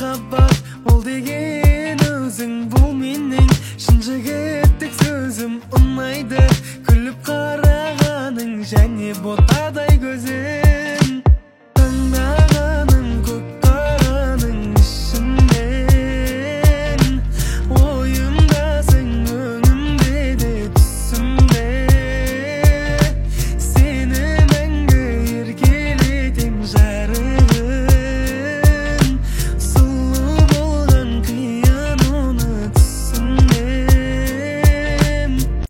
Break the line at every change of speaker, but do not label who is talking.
махаббат ол деген өзің, бұл менің шын жігіттік сөзім. Ұнайды күліп қарағаның және ботадай көзің.